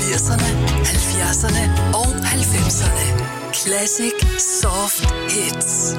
80'erne, 70'erne og 90'erne. Classic Soft Hits.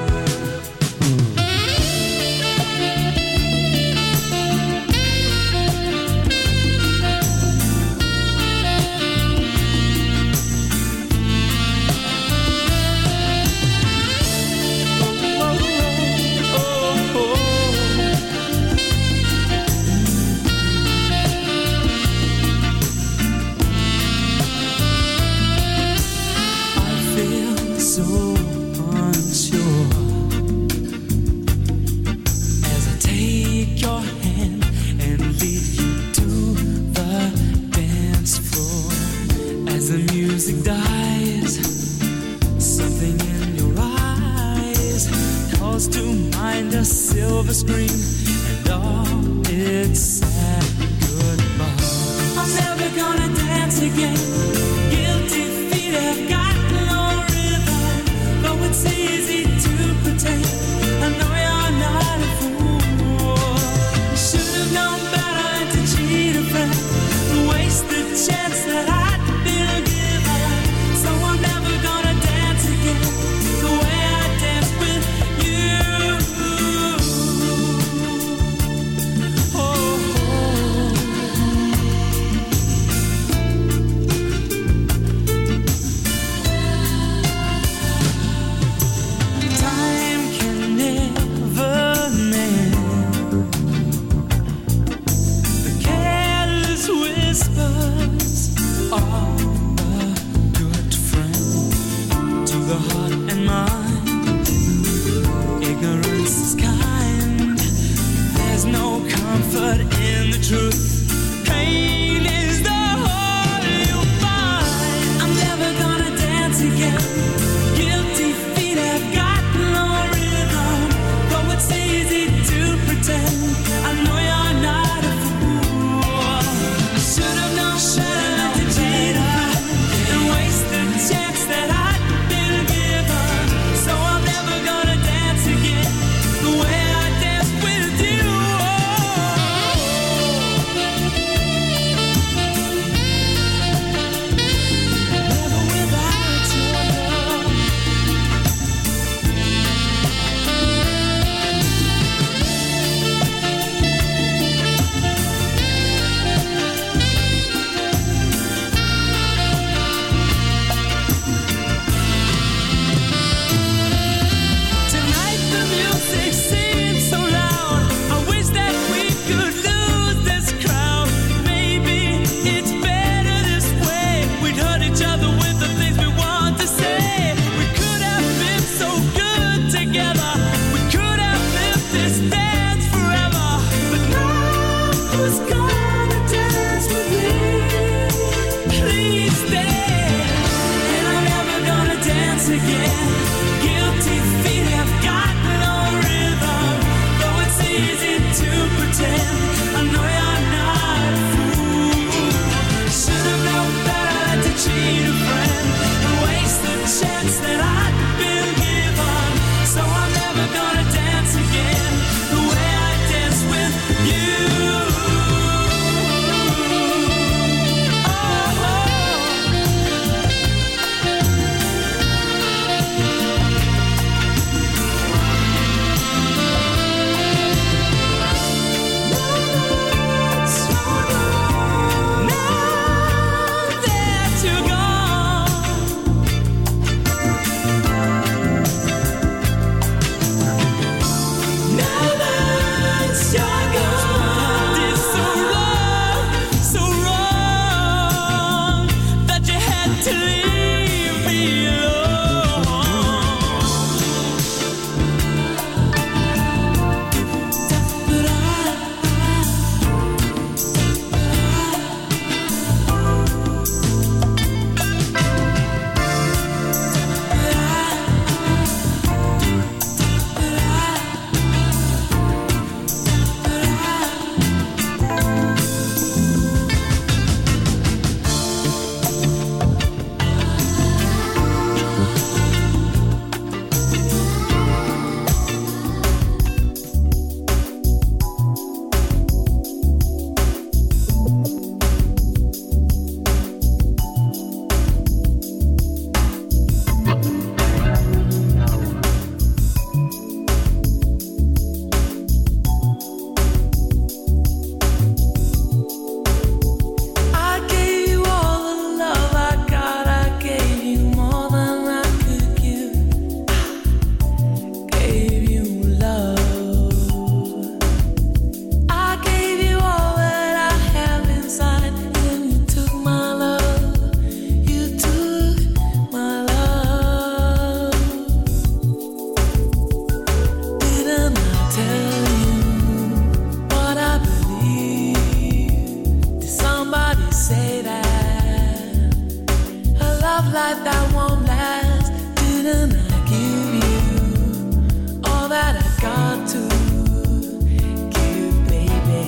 life that won't last. Didn't I give you all that I got to give, baby?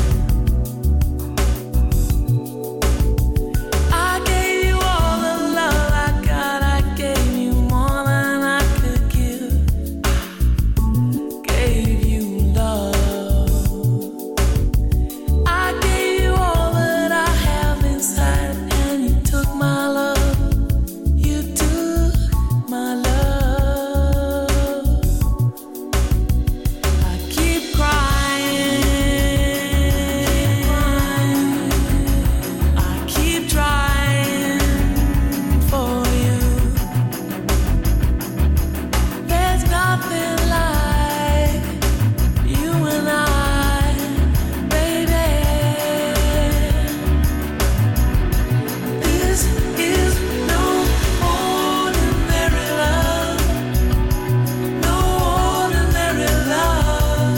I gave you all the love I got. I gave you more than I could give. Gave you love. I gave you all that I have inside, and you took my love. You took my love. I keep crying. I keep trying for you. There's nothing like you and I, baby. This is no ordinary love. No ordinary love.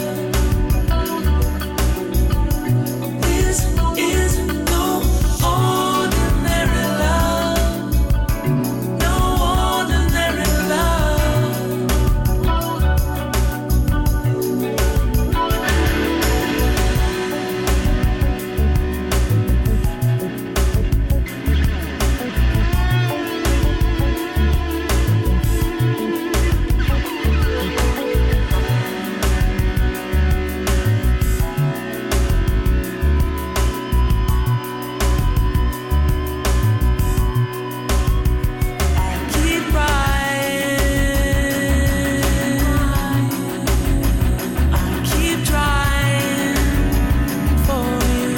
This is no ordinary love. No ordinary love. Keep crying. I keep trying for you.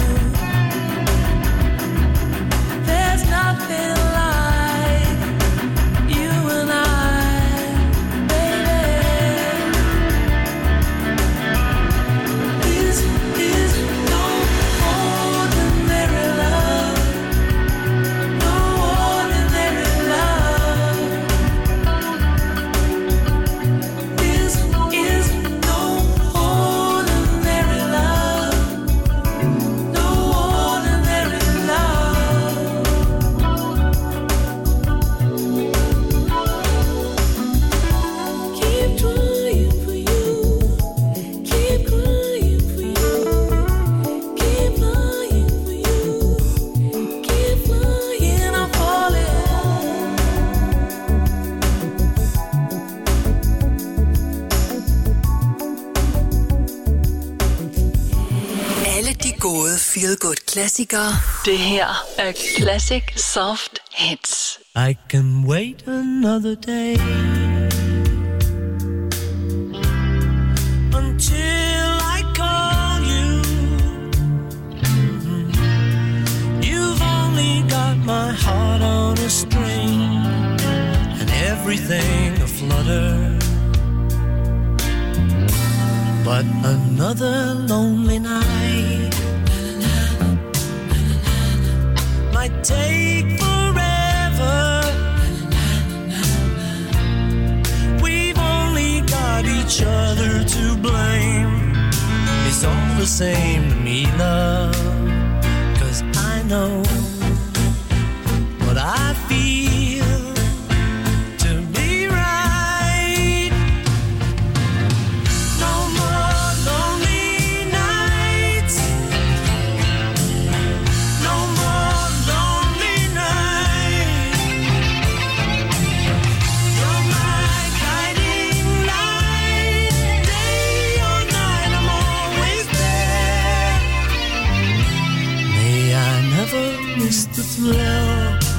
There's nothing like you and I, baby. This is no ordinary love. No ordinary love. This is no ordinary love. No ordinary love. Keep trying for you. Keep crying for you. Keep flying for you. Keep flying, I'm falling. Alle de gode feel-good klassikere. Det her er Classic Soft Hits. I can wait another day until I call you. You've only got my heart on a string and everything aflutter. But another lonely night might take forever. We've only got each other to blame. It's all the same to me, love, 'cause I know what I feel to be right. No more lonely nights. No more lonely nights. You're my guiding light. Day or night, I'm always there. May I never miss the thrill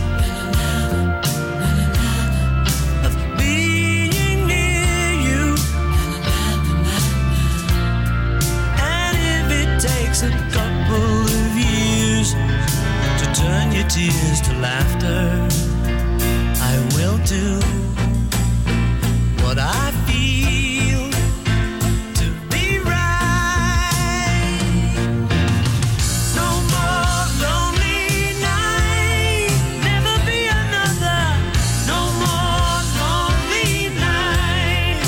of being near you. And if it takes a couple of years to turn your tears to laughter, I will do what I feel to be right. No more lonely night, never be another. No more lonely night.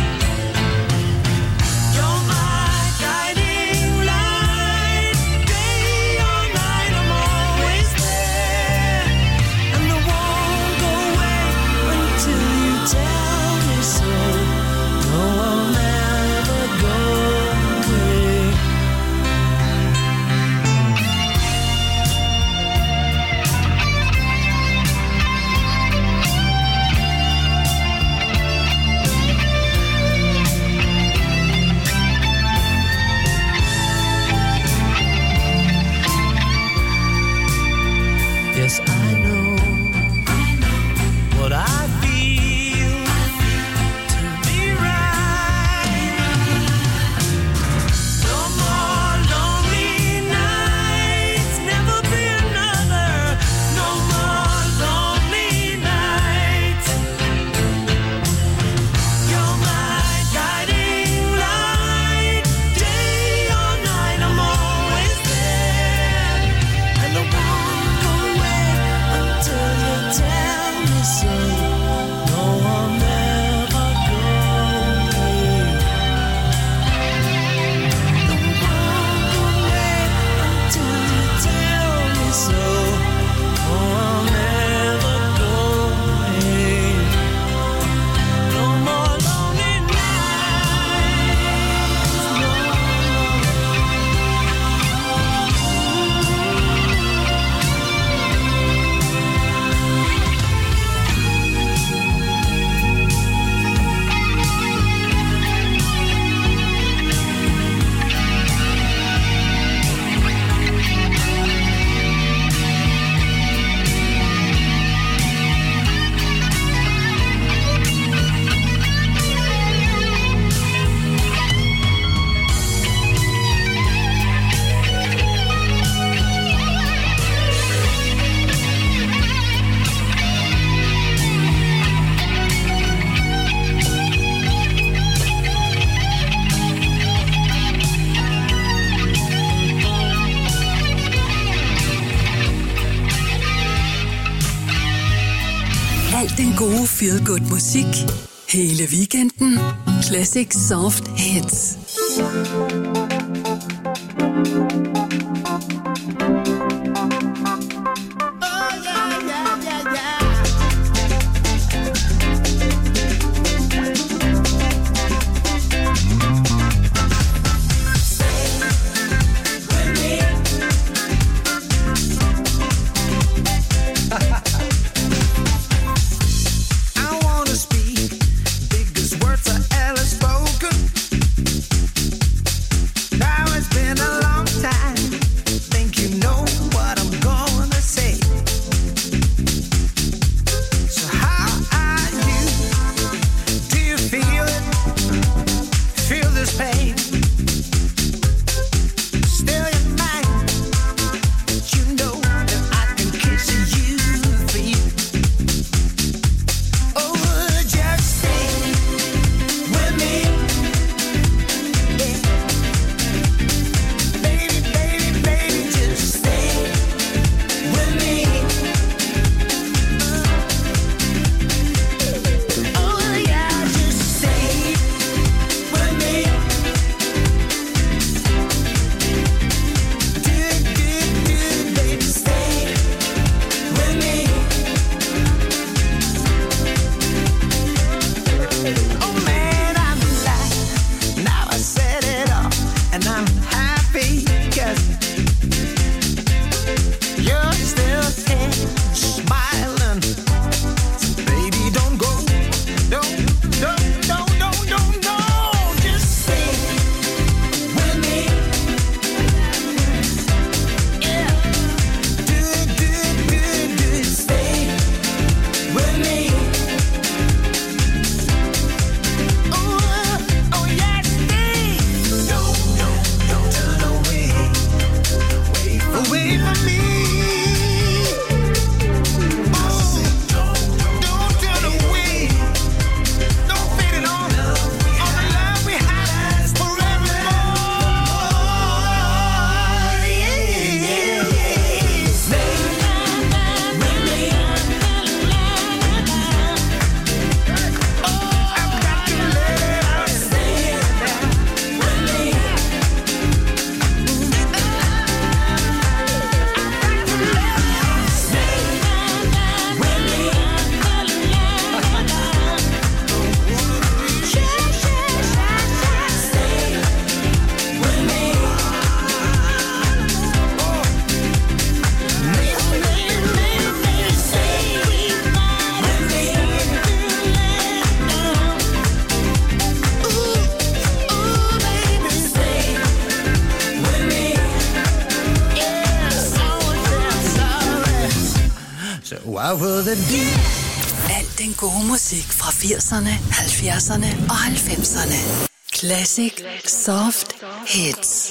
You're my guiding light. Day or night, I'm always there. And the won't go Al den gode feel-good musik hele weekenden. Classic Soft Hits. Al den gode musik fra 80'erne, 70'erne og 90'erne. Classic Soft Hits.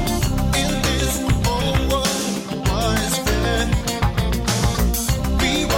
We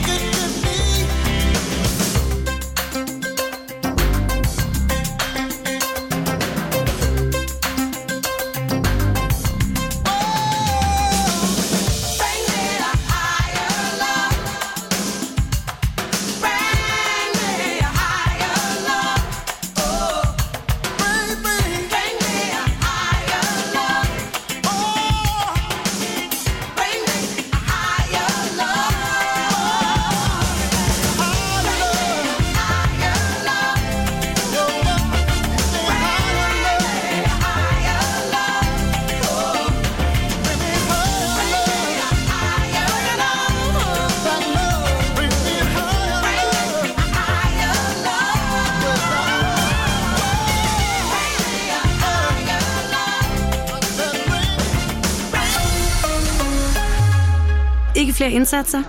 Ikke flere indsatser.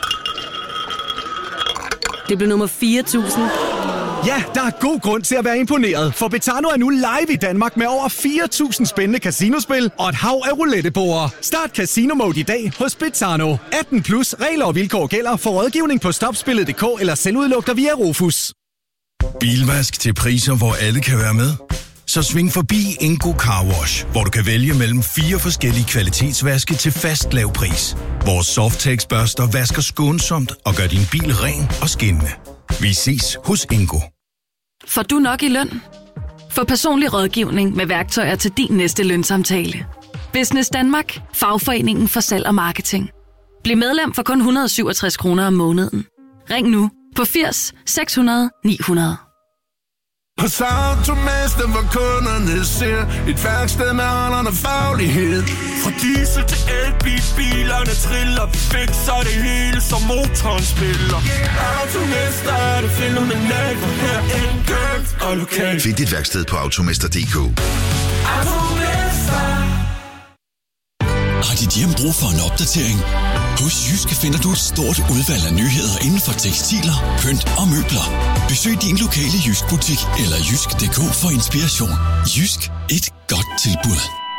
Det blev nummer 4.000. Ja, der er god grund til at være imponeret, for Betano er nu live i Danmark med over 4.000 spændende casinospil og et hav af rouletteborde. Start Casino Mode i dag hos Betano. 18 plus regler og vilkår gælder for rådgivning på stopspillet.dk eller selvudluk dig via Rufus. Bilvask til priser, hvor alle kan være med. Så sving forbi Ingo Car Wash, hvor du kan vælge mellem 4 forskellige kvalitetsvaske til fast lav pris. Vores Softex børster vasker skånsomt og gør din bil ren og skinnende. Vi ses hos Ingo. Får du nok i løn? Få personlig rådgivning med værktøjer til din næste lønsamtale. Business Danmark, fagforeningen for salg og marketing. Bliv medlem for kun 167 kroner om måneden. Ring nu på 80 600 900. Hos Automester, hvor kunderne ser et værksted med aldrende faglighed. Fra diesel til elbil, bilerne triller, vi fikser det hele, som motoren spiller. Automester er det fænomenalt, for her enkelt og lokalt. Find dit værksted på automester.dk. Automester. Har dit hjem brug for en opdatering? Hos Jyske finder du et stort udvalg af nyheder inden for tekstiler, pynt og møbler. Besøg din lokale Jysk-butik eller jysk.dk for inspiration. Jysk, et godt tilbud.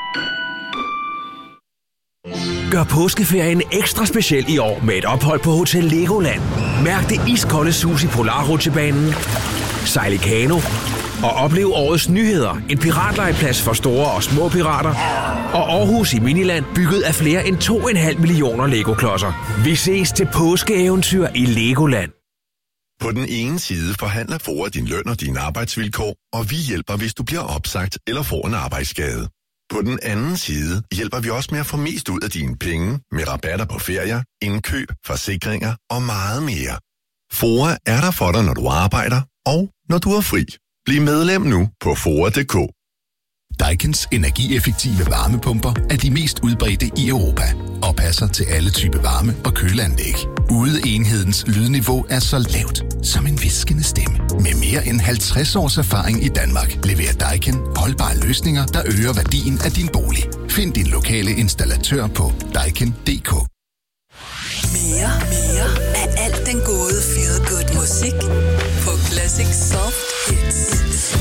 Gør påskeferien ekstra speciel i år med et ophold på Hotel Legoland. Mærk det iskolde sus i Polarrutsjebanen, sejl i kano og oplev årets nyheder. En piratlegeplads for store og små pirater. Og Aarhus i Miniland, bygget af flere end 2,5 millioner Lego-klodser. Vi ses til påskeeventyr i Legoland. På den ene side forhandler FOA din løn og dine arbejdsvilkår, og vi hjælper, hvis du bliver opsagt eller får en arbejdsskade. På den anden side hjælper vi også med at få mest ud af dine penge med rabatter på ferier, indkøb, forsikringer og meget mere. FOA er der for dig, når du arbejder og når du er fri. Bliv medlem nu på FOA.dk. Daikin's energieffektive varmepumper er de mest udbredte i Europa og passer til alle typer varme- og køleanlæg. Udeenhedens lydniveau er så lavt som en hviskende stemme. Med mere end 50 års erfaring i Danmark leverer Daikin holdbare løsninger, der øger værdien af din bolig. Find din lokale installatør på daikin.dk. Mere af alt den gode feel good musik på Classic Soft Hits.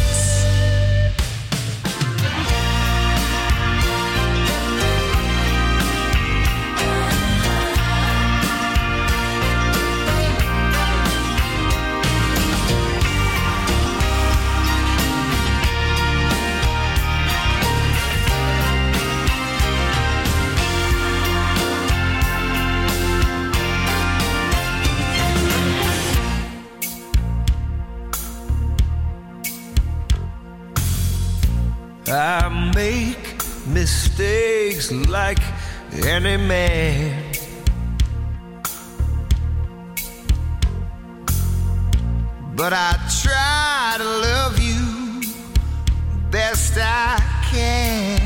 I make mistakes like any man. But I try to love you best I can.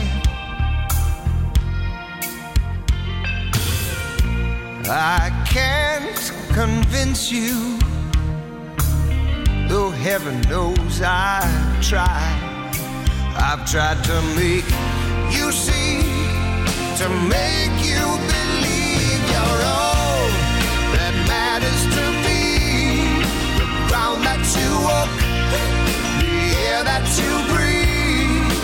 I can't convince you, though heaven knows I've tried. I've tried to make you see, to make you believe you're all that matters to me. The ground that you walk, the air that you breathe.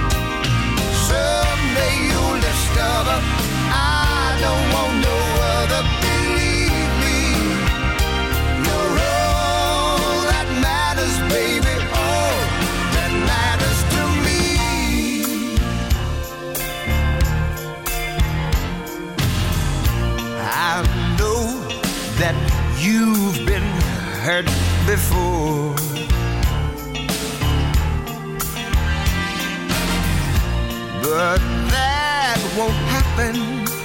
Someday you'll discover I don't want no other. Believe me, that you've been hurt before. But that won't happen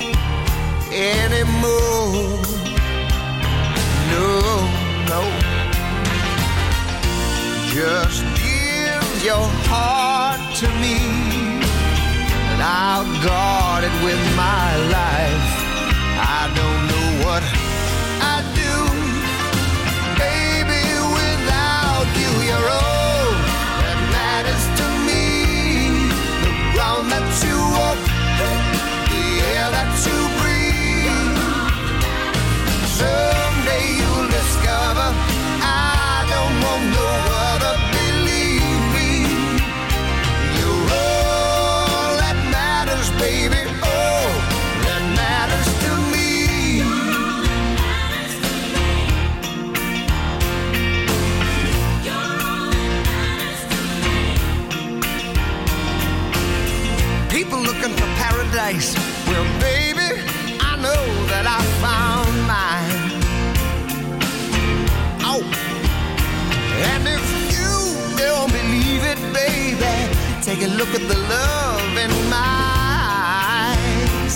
anymore. No, no. Just give your heart to me, and I'll guard it with my life. I don't know what I'd do, baby, without you. You're all that matters to me. The ground that you walk, the air that you breathe. Someday you'll discover I don't want no other. Believe me, you're all that matters, baby. All that matters to me. People looking for paradise. Well, baby, I know that I found mine. Oh, and if you don't believe it, baby, take a look at the love in my eyes.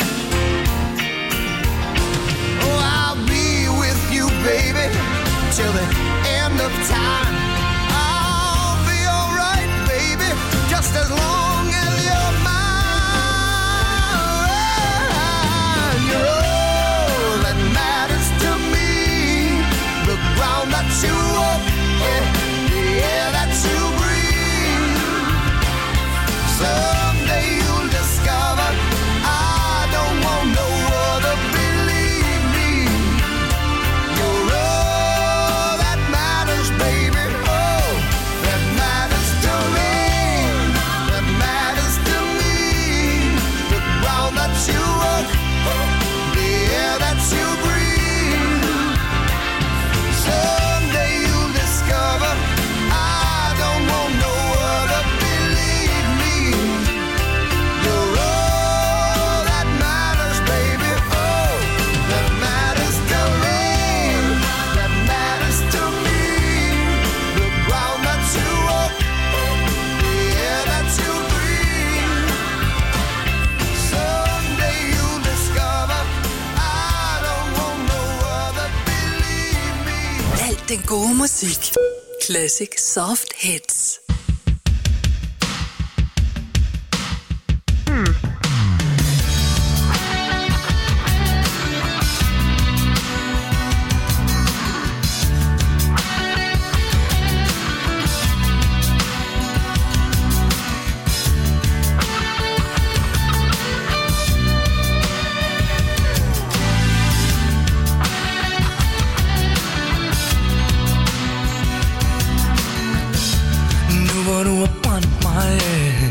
Oh, I'll be with you, baby, till the end of time. I'll be alright, baby, just as long as you're mine. You're all that matters to me. The ground that you walk, the air that you breathe. Someday you'll discover I don't want no other. Believe me, you're all that matters, baby. Oh, that matters to me. That matters to me. The ground that you walk, the air that you breathe. Someday you'll discover I don't want no other. Believe me, you're all that matters, baby. Oh, that matters to me. That matters to me. The ground that you walk, the air that you breathe. Someday you'll discover I don't want no other. Believe me. Alt den gode musik. Classic Soft Hits. Nu hvor du har brændt mig af,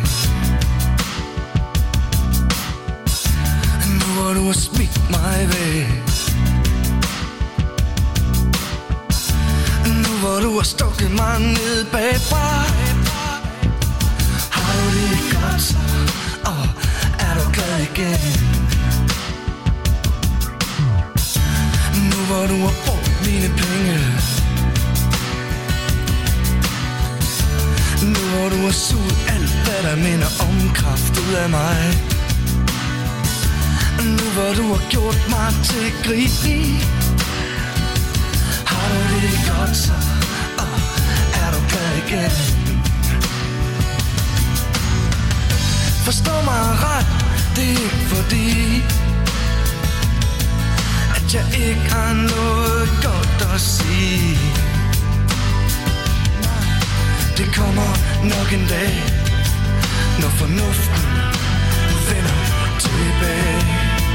nu hvor du har smidt mig væk, nu hvor du har stukket mig ned bagfra. Har du det godt så, og er du glad igen? Nu hvor du har brugt mine penge, nu hvor du har suget alt, hvad der minder om kraft ud af mig. Nu hvor du har gjort mig til grib i. Har du det godt så, og er du glad igen? Forstå mig ret, det er ikke fordi at jeg ikke har noget godt at sige. Det kommer nok en dag, når fornuften vender tilbage.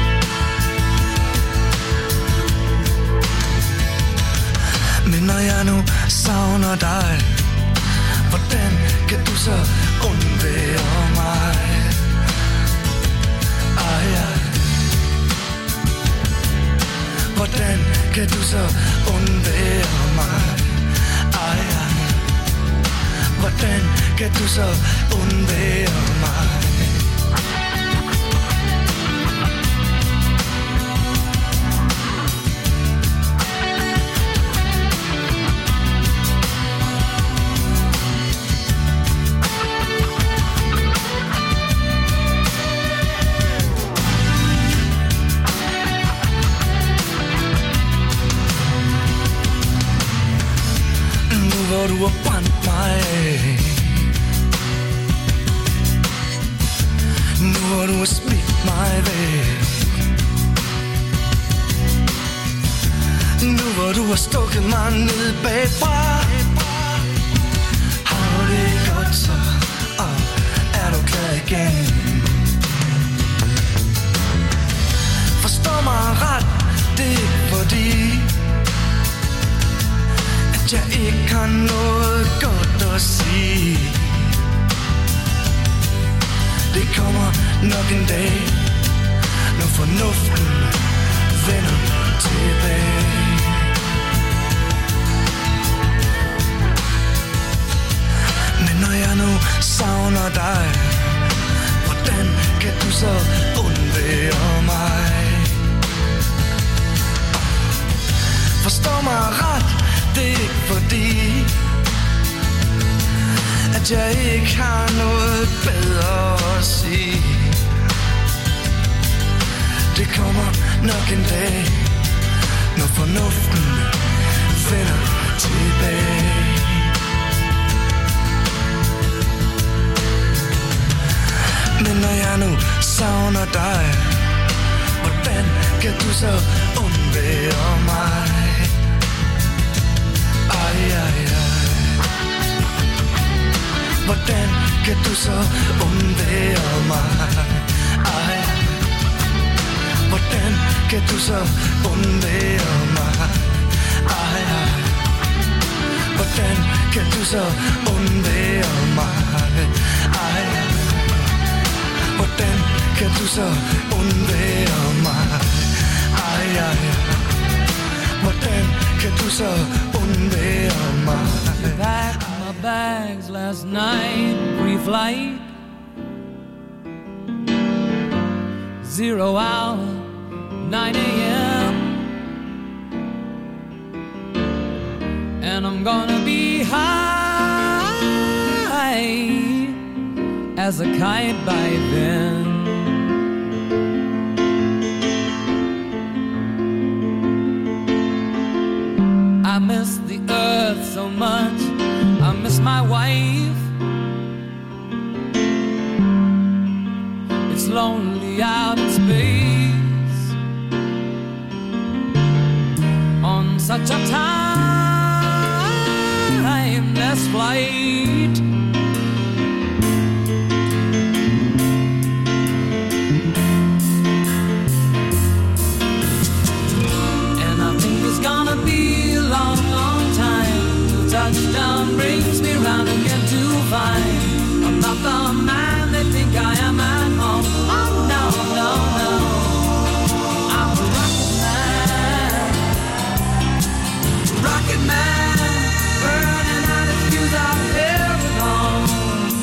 Men når jeg nu savner dig, hvordan kan du så undvære mig? Hvordan kan du så undvære mig? Hvordan kan du så undvære mig? hvor du har brændt mig af. Nu hvor du har smidt mig væk. Nu hvor du har stukket mig ned bagfra. Har du det godt så, og er du glad igen? Forstå mig ret, det er fordi at jeg ikke har noget godt at sige. Det kommer nok en dag, når fornuften vender tilbage. Men når jeg nu savner dig, hvordan kan du så undvære mig? Forstå mig ret, det er ikke fordi at jeg ikke har noget bedre at sige. Det kommer nok en dag, når fornuften vender tilbage. Men når jeg nu savner dig, hvordan kan du så undvære mig? Ej, ej, ej. Hvordan kan du så undvære mig? Ej. Hvordan kan du så undvære mig? Ej, ej. Hvordan kan du så undvære mig? Ej. Hvordan kan du så undvære mig? Ej, ej. Hvordan kan du så undvære mig? Packed my bags last night, pre-flight, 0 hour, 9 a.m. And I'm gonna be high as a kite by then. I miss the earth so much, I miss my wife. It's lonely out in space on such a timeless flight. And I think it's gonna be a long, long time till touchdown brings me round again to find I'm not the man they think I am at home. Oh no, no, no, I'm a rocket man, rocket man, burning out his fuse out here alone.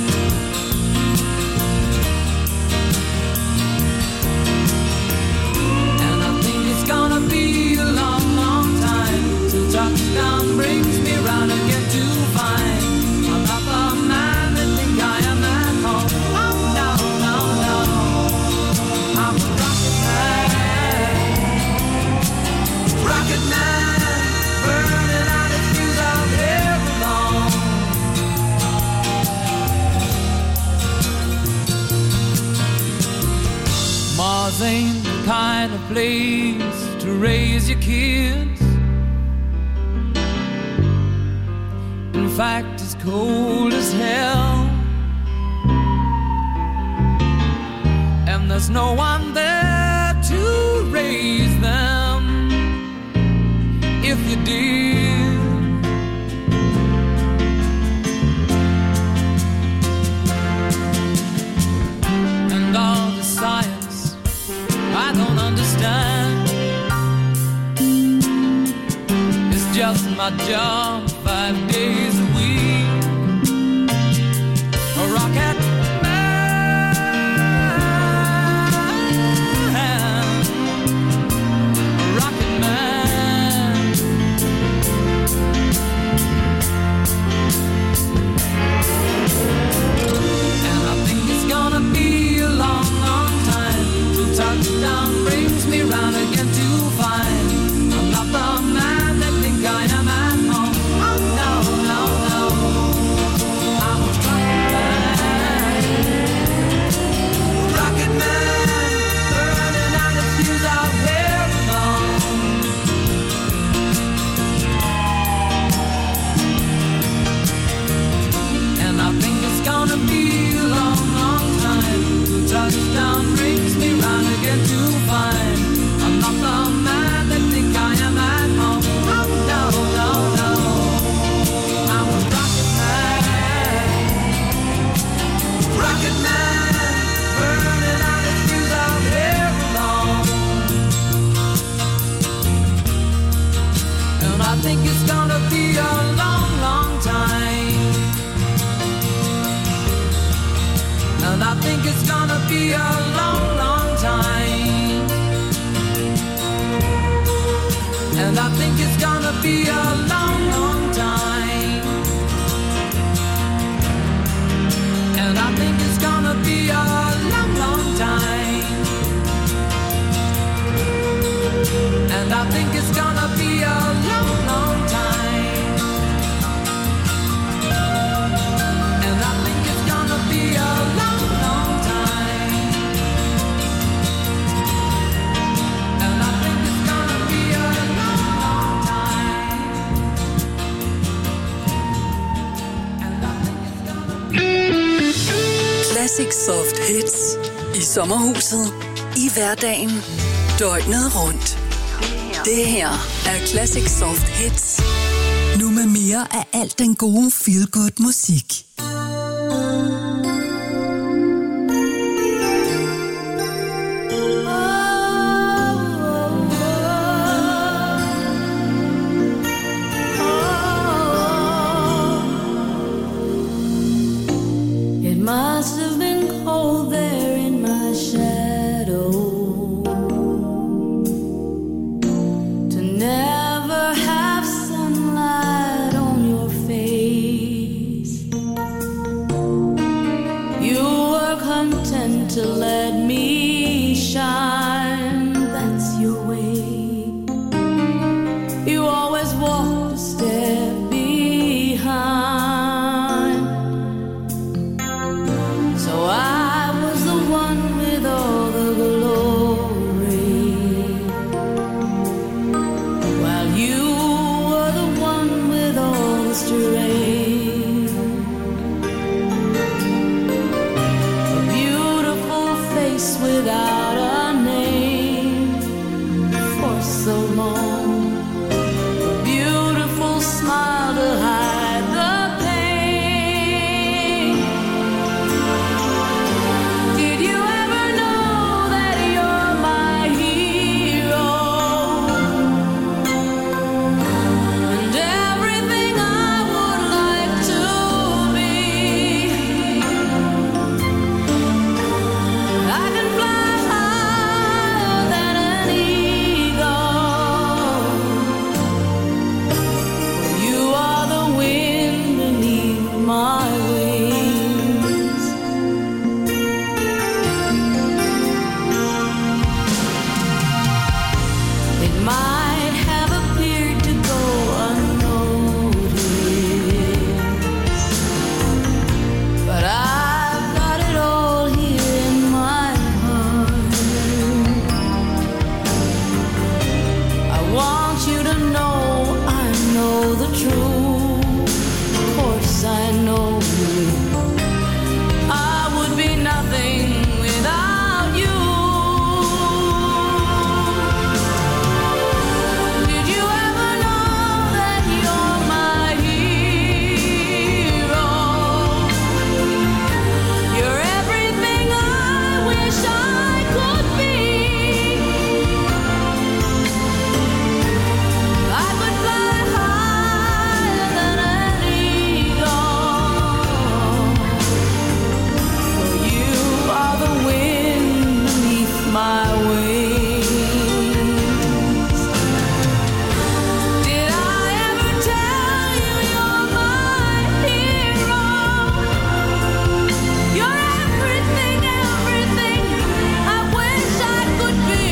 And I think it's gonna be a long, long time till touchdown brings me round again to find I'm not the man they think I am at home. Oh no, no, no, I'm a rocket man, burning out his fuse out here alone. Mars ain't the kind of place to raise your kids. In fact, it's cold as hell, and there's no one there to raise them if you did. And all the science I don't understand, it's just my job 5 days a week. A rocket man, a rocket man. And I think it's gonna be a long, long time till touchdown brings me round again to find I'm not the man that think I am at home. Oh no, no, no, And I think it's gonna be a long, long time. And I think it's gonna be a long, long time. And I think it's gonna be a long, long time. And I think it's gonna be a long, long time. And I think it's gonna be a long, long time. And I think it's gonna be a long, long time. And I think it's gonna be a long, long time. And I think it's gonna be Classic Soft Hits i sommerhuset, i hverdagen, døgnet rundt. Det her er Classic Soft Hits. Nu med mere af alt den gode feel-good musik. It must have been cold there in my shadow to never have sunlight on your face. You were content to let me shine, that's your way. You always walked a step behind. So I was the one with all the glory, while you were the one with all the strength. A beautiful face without a name for so long. A beautiful smile to hide the pain. Did you ever know that you're my hero? And everything I would like to be. I can fly higher than an eagle. You are the wind beneath my wings. It might have appeared to go unnoticed, but I've got it all here in my heart. I want you to know I know the truth. Of course I know you. I would be nothing without you. Did you ever know that you're my hero? You're everything I wish I could be. I could fly higher than an eagle. For you are the wind beneath my wings. Did I ever tell you you're my hero? You're everything, everything I wish I could be.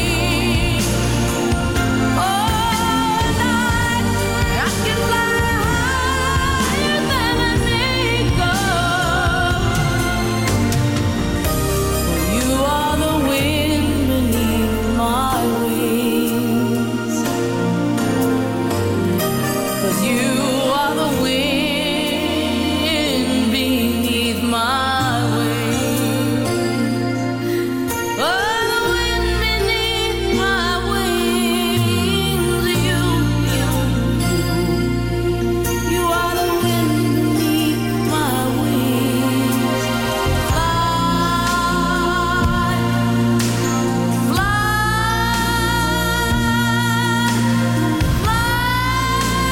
Oh, night I can fly higher than an eagle. You are the wind beneath my wings. 'Cause you are the wind beneath my wings. Oh, the wind beneath my wings. You are the wind beneath my wings. Fly, fly, fly.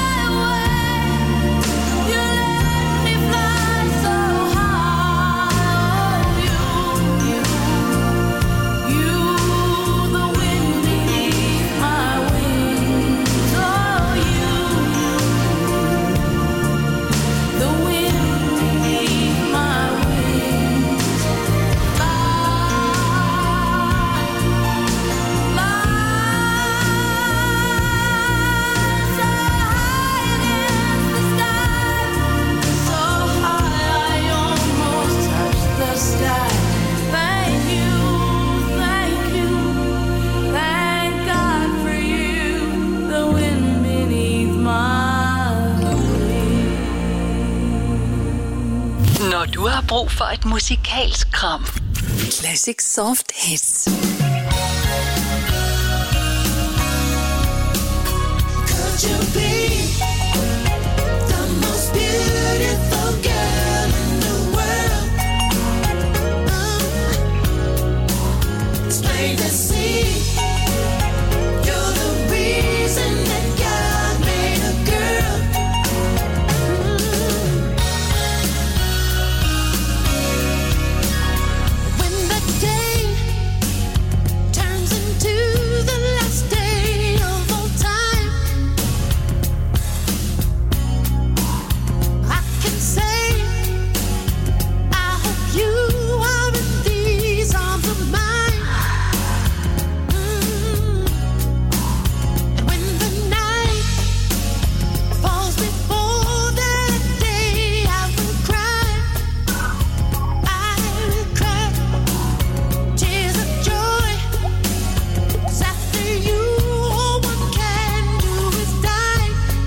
Når du har brug for et musikalsk kram. Classic Soft Hits. Could you be the most beautiful girl in the world? It's plain to see you're the reason that God made a girl. When the day turns into the last day of all time, I can say I hope you are in these arms of mine. And when the night falls before that day, I will cry. I will cry tears of joy. 'Cause after you, all one can do is die.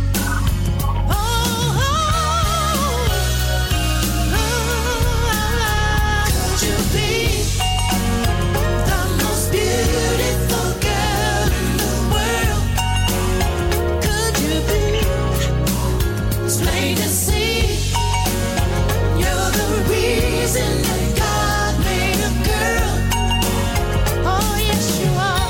Could you be the most beautiful girl in the world? Could you be? It's plain to see you're the reason that God made a girl. Oh yes you are.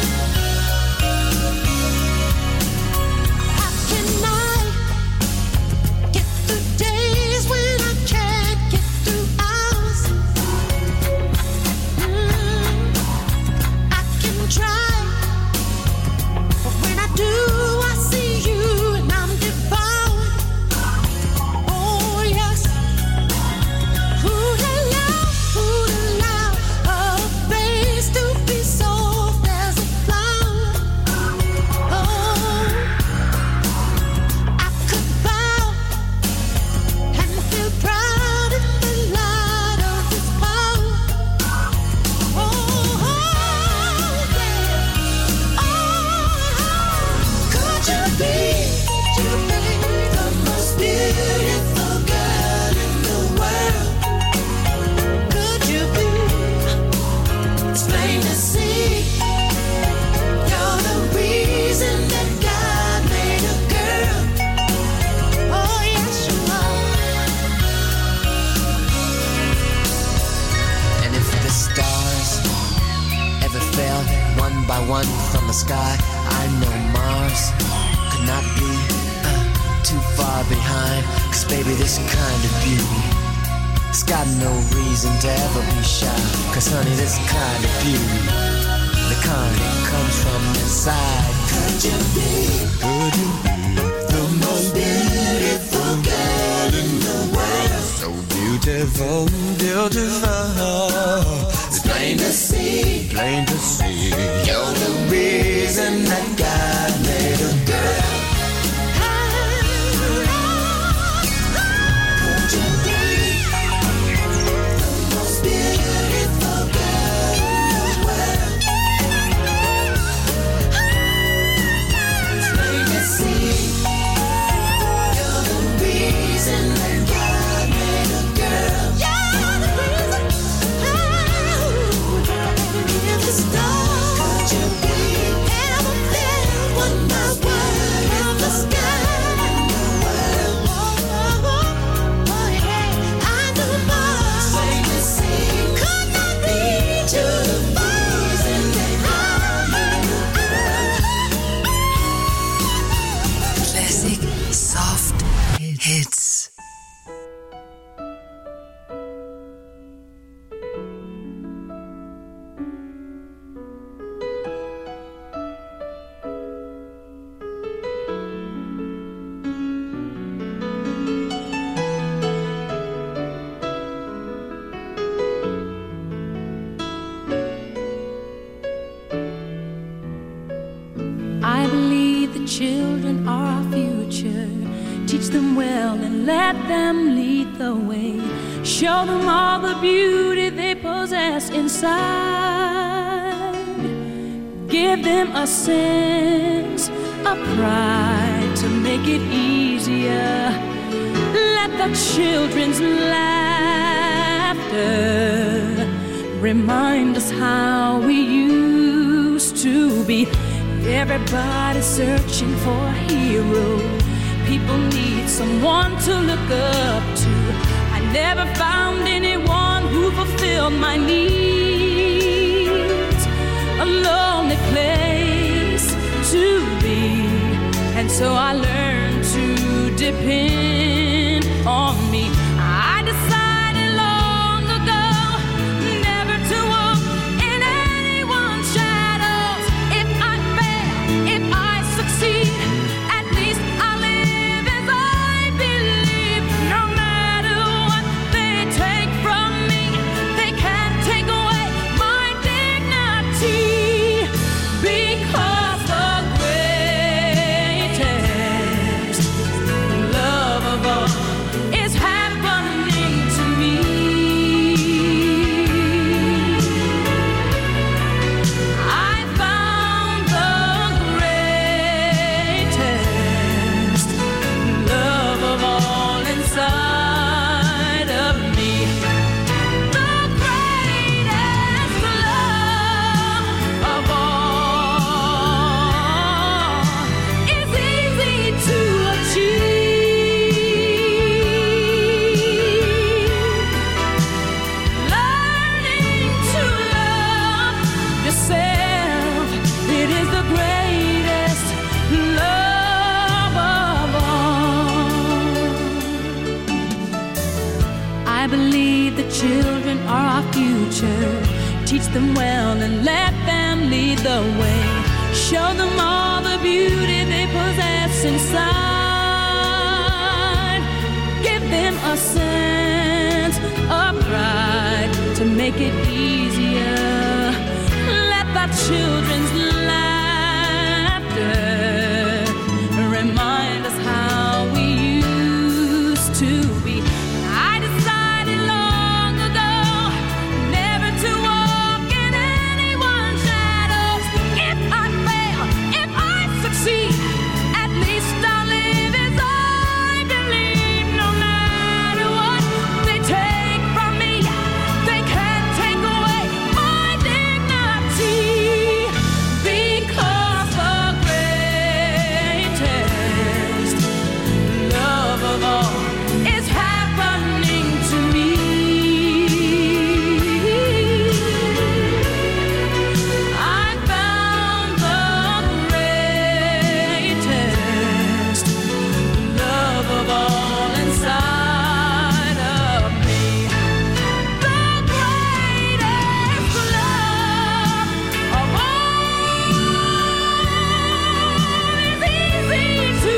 How can I get through days when I can't get through hours? I can try, but when I do, I see you and I'm devoured. Oh yes. Who'd allow a face to be soft as a flower? Oh, I could bow and feel proud in the light of His power. Oh, yeah. Could you be the most beautiful girl in the world? Could you be? It's plain to see you're the reason that God made a girl. Oh yes you are. And if the stars ever fell one by one from the sky, I know Mars could not be too far behind. 'Cause baby, this kind of beauty, it's got no reason to ever be shy. 'Cause honey, this kind of beauty, the kind that comes from inside. Could you be the most beautiful girl in the world? So beautiful, beautiful. It's plain to see Plain to see. you're the reason that God made a girl. Could you be the most beautiful girl in the world? It's plain to see you're the reason that God made a girl. You're the reason. If the stars, could you be ever fell one by one in the sky? Oh yeah, I know Mars. Plain to see, could not be to the reason that God made a girl. Classic Soft Hits. I believe the children are our future. Teach them well and let them lead the way. Show them all the beauty they possess inside. Give them a sense of pride to make it easier. Let the children's laughter remind us how we used to be. Everybody searching for a hero. People need someone to look up to. I never found anyone who fulfilled my needs. A lonely place to be. And so I learned to depend on me. I decided long ago never to walk in anyone's shadows. If I fail, if I succeed, at least I'll live as I believe. No matter what they take from me, they can't take away my dignity. Because the greatest love of all is happening to me. I found the greatest love of all inside of me. The greatest love of all is easy to achieve. Learning to love yourself, it is the greatest love of all. I believe the children are our future. Teach them well and let them lead the way. Show them all the beauty they possess inside. Give them a sense of pride to make it easier. Let the children's laughter remind us how we used to be. I decided long ago never to walk in anyone's shadows. If I fail, if I succeed, at least I'll live as I believe. No matter what they take from me, they can't take away my dignity. Because the greatest love of all is happening to me. I found the greatest love of all inside of me. The greatest love of all is easy to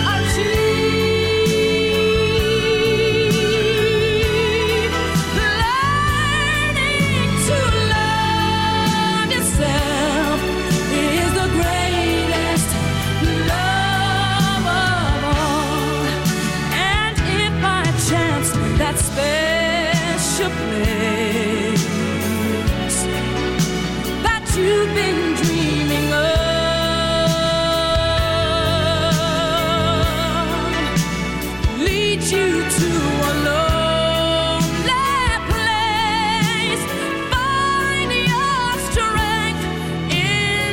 achieve. Learning to love yourself is the greatest love of all. And if by chance that special place that you've been dreaming of leads you to a lonely place, find your strength in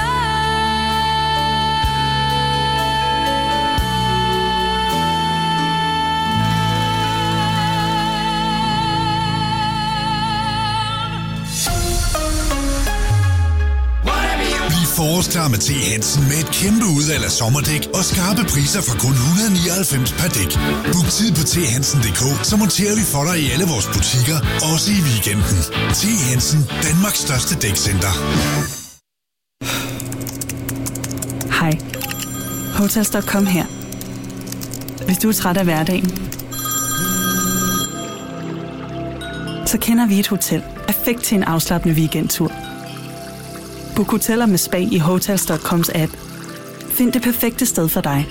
Bliv forårsklar med T. Hansen med et kæmpe udvalg af sommerdæk og skarpe priser fra kun 199 per dæk. Book tid på thansen.dk, så monterer vi for dig i alle vores butikker, også i weekenden. T. Hansen, Danmarks største dækcenter. Hej. Hotels.com her. Hvis du er træt af hverdagen, så kender vi et hotel perfekt til en afslappende weekendtur. Book hoteller med spa i Hotels.coms app. Find det perfekte sted for dig.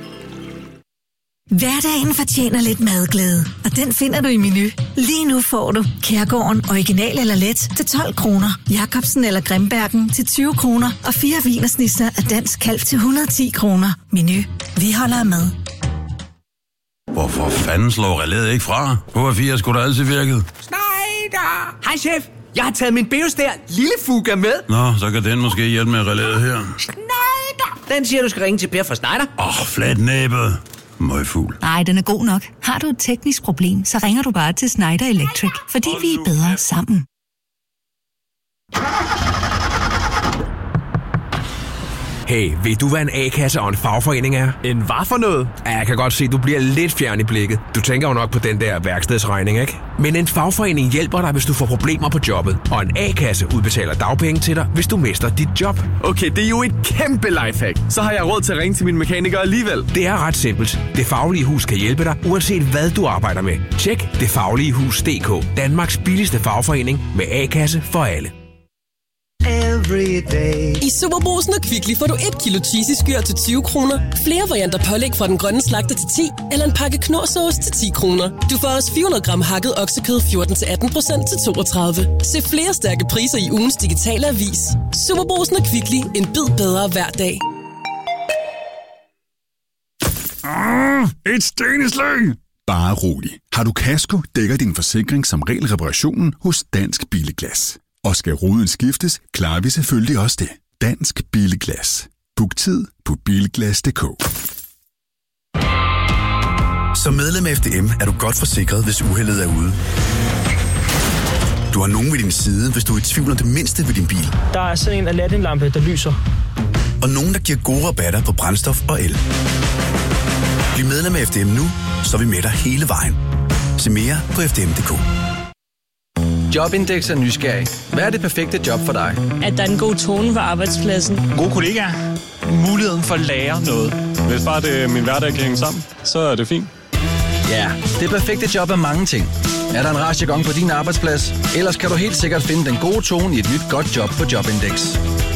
Hverdagen fortjener lidt madglæde, og den finder du i Menu. Lige nu får du Kærgården original eller let til 12 kroner, Jacobsen eller Grimbergen til 20 kroner og 4 wienersnitzer af dansk kalv til 110 kroner. Menu. Vi holder med. Hvorfor fanden slår relæet ikke fra? H4 skulle da altid virket. Schneider! Hej, chef. Jeg har taget min Beostær lille Fuga med. Nå, så kan den måske hjælpe med relæet her. Schneider! Den siger, du skal ringe til Per fra Schneider. Flat næbet. Møgfugl. Nej, den er god nok. Har du et teknisk problem, så ringer du bare til Schneider Electric, fordi vi er bedre sammen. Hey, ved du, hvad en A-kasse og en fagforening er? En hvad for noget? Ja, jeg kan godt se, du bliver lidt fjern i blikket. Du tænker jo nok på den der værkstedsregning, ikke? Men en fagforening hjælper dig, hvis du får problemer på jobbet. Og en A-kasse udbetaler dagpenge til dig, hvis du mister dit job. Okay, det er jo et kæmpe lifehack. Så har jeg råd til at ringe til min mekaniker alligevel. Det er ret simpelt. Det Faglige Hus kan hjælpe dig, uanset hvad du arbejder med. Tjek detfagligehus.dk. Danmarks billigste fagforening med A-kasse for alle. I Superbrugsen og Kvickly får du 1 kilo cheesy skyr til 20 kroner, flere varianter pålæg fra den grønne slagter til 10, eller en pakke knorrsauce til 10 kroner. Du får også 400 gram hakket oksekød 14-18% til 32. Se flere stærke priser i ugens digitale avis. Superbrugsen og Kvickly. En bid bedre hver dag. Et steneslag! Bare rolig. Har du kasko, dækker din forsikring som regel reparationen hos Dansk Billeglas. Og skal ruden skiftes, klarer vi selvfølgelig også det. Dansk Billeglas. Book tid på bilglas.dk. Som medlem af FDM er du godt forsikret, hvis uheldet er ude. Du har nogen ved din side, hvis du er i tvivl om det mindste ved din bil. Der er sådan en Aladdin-lampe, der lyser. Og nogen, der giver gode rabatter på brændstof og el. Bliv medlem af FDM nu, så er vi med dig hele vejen. Se mere på fdm.dk. Jobindex er nysgerrig. Hvad er det perfekte job for dig? At der er en god tone på arbejdspladsen. Gode kollegaer. Muligheden for at lære noget. Hvis bare det min hverdag kan hænge sammen, så er det fint. Ja, det perfekte job er mange ting. Er der en rar jargon på din arbejdsplads? Ellers kan du helt sikkert finde den gode tone i et nyt godt job på Jobindex.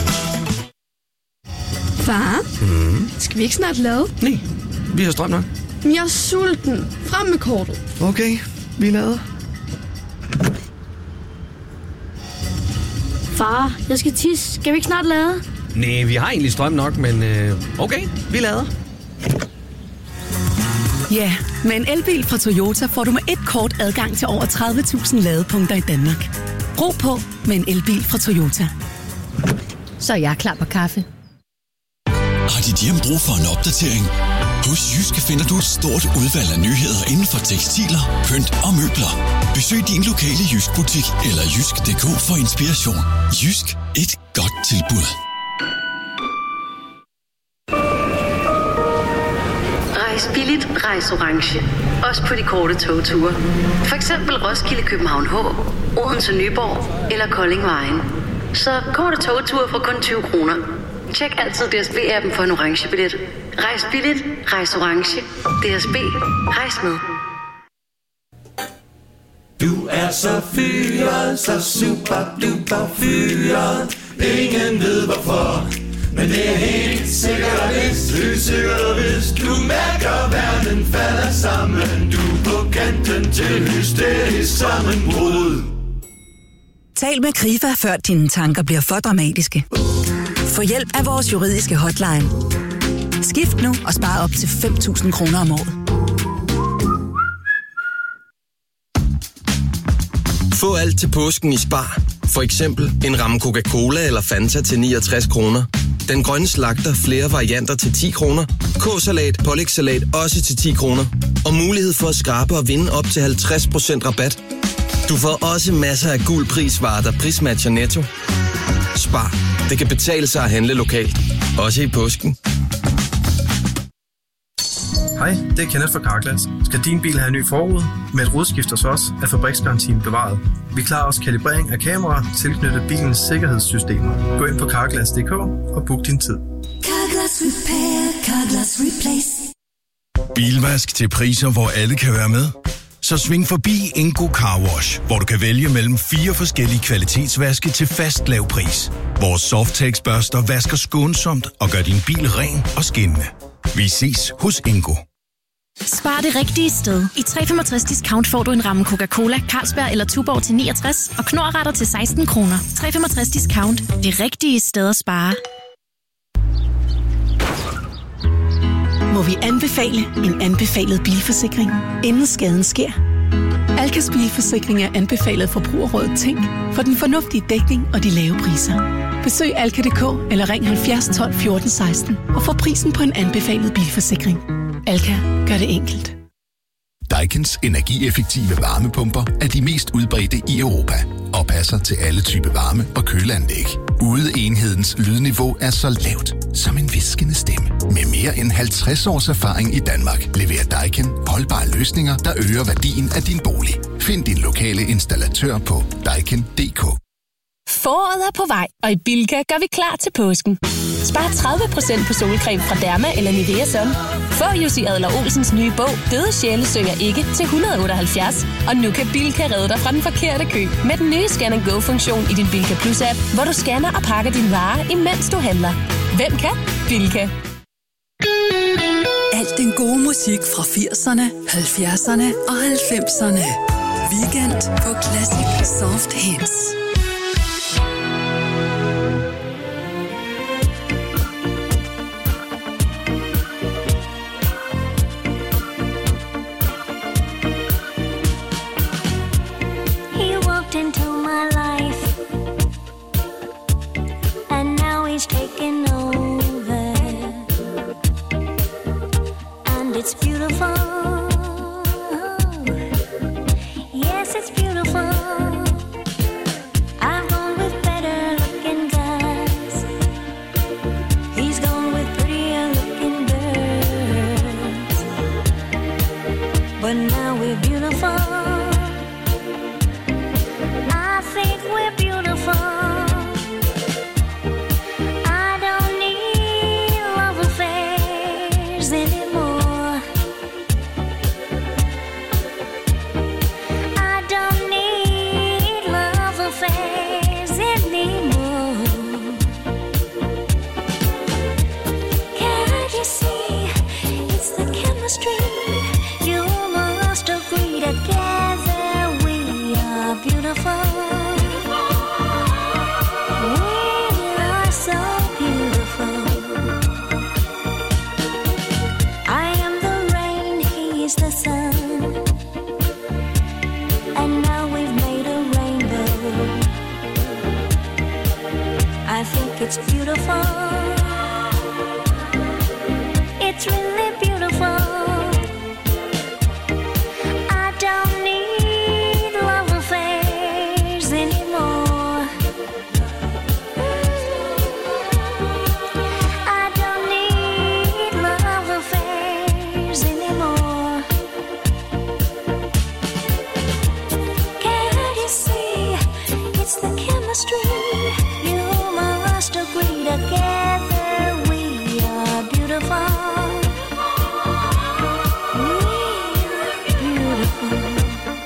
Far, skal vi ikke snart lade? Nej, vi har strøm nok. Men jeg er sulten. Frem med kortet. Okay, vi lader. Far, jeg skal tisse. Skal vi ikke snart lade? Nej, vi har egentlig strøm nok, men okay, vi lader. Ja, med en elbil fra Toyota får du med et kort adgang til over 30.000 ladepunkter i Danmark. Brug på med en elbil fra Toyota. Så er jeg klar på kaffe. Har dit hjem brug for en opdatering? Hos Jysk finder du et stort udvalg af nyheder inden for tekstiler, pynt og møbler. Besøg din lokale Jysk-butik eller jysk.dk for inspiration. Jysk. Et godt tilbud. Rejs billigt, rejs orange. Også på de korte togture. For eksempel Roskilde, København H, Odense, Nyborg eller Kolding Vejen. Så korte togture for kun 20 kroner. Tjek altid DSB-appen for en orange billet. Rejs billigt, rejs orange. DSB, rejs med. Du er så fyret, så super duper fyret. Ingen ved hvorfor, men det er helt sikkert og vist. Helt sikkert og vist. Du mærker verden falder sammen. Du er på kanten til hysterisk sammenbrud. Tal med Krifa, før dine tanker bliver for dramatiske. Få hjælp af vores juridiske hotline. Skift nu og spar op til 5.000 kroner om året. Få alt til påsken i Spar. For eksempel en ramme Coca-Cola eller Fanta til 69 kroner. Den grønne slagter flere varianter til 10 kroner. K-salat, pålægssalat også til 10 kroner. Og mulighed for at skrabe og vinde op til 50% rabat. Du får også masser af gul prisvarer, der prismatcher Netto. Spar. Det kan betale sig at handle lokalt. Også i påsken. Hej, det er Kenneth fra Carglass. Skal din bil have en ny forrude? Med et rudeskift hos os er fabriksgarantien bevaret. Vi klarer også kalibrering af kameraer tilknyttet bilens sikkerhedssystemer. Gå ind på carglass.dk og book din tid. Carglass Repair, Carglass Replace. Bilvask til priser, hvor alle kan være med. Så sving forbi Ingo Car Wash, hvor du kan vælge mellem 4 forskellige kvalitetsvaske til fast lav pris. Vores Softex-børster vasker skånsomt og gør din bil ren og skinnende. Vi ses hos Ingo. Spar det rigtige sted. I 365 discount får du en ramme Coca-Cola, Carlsberg eller Tuborg til 69 og Knorr-retter til 16 kroner. 365 discount. Det rigtige sted at spare. må vi anbefale en anbefalet bilforsikring, inden skaden sker. Alkas bilforsikring er anbefalet Forbrugerrådet Tænk for den fornuftige dækning og de lave priser. Besøg alka.dk eller ring 70 12 14 16 og få prisen på en anbefalet bilforsikring. Alka gør det enkelt. Daikin's energieffektive varmepumper er de mest udbredte i Europa og passer til alle typer varme- og køleanlæg. Udeenhedens lydniveau er så lavt som en hviskende stemme. Med mere end 50 års erfaring i Danmark leverer Daikin holdbare løsninger, der øger værdien af din bolig. Find din lokale installatør på daikin.dk. Foråret er på vej, og i Bilka gør vi klar til påsken. Spar 30% på solcreme fra Derma eller Nivea Sun. Få Jussi Adler-Olsens nye bog, Døde sjæle synger ikke, til 178. Og nu kan Bilka redde dig fra den forkerte kø med den nye Scan & Go-funktion i din Bilka Plus-app, hvor du scanner og pakker dine varer, imens du handler. Hvem kan? Bilka. Alt den gode musik fra 80'erne, 70'erne og 90'erne. Weekend på Classic Soft Hits. Into my life, and now he's taking over, and it's beautiful. Yes, it's beautiful. I've gone with better looking guys, he's gone with prettier looking girls, but now we're beautiful. I think we're beautiful. I don't need love affairs anymore. I don't need love affairs anymore. Can't you see it's the chemistry? You must agree together we are beautiful. It's beautiful. It's really beautiful. I don't need love affairs anymore. I don't need love affairs anymore. Can't you see it's the chemistry? Agree together we are beautiful. We are beautiful.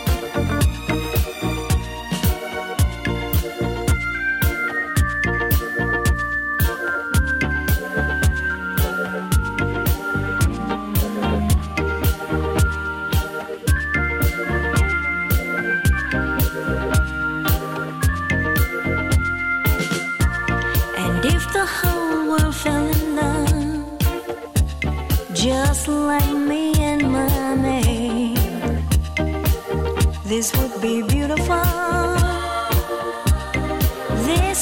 Just like me and my name, this would be beautiful.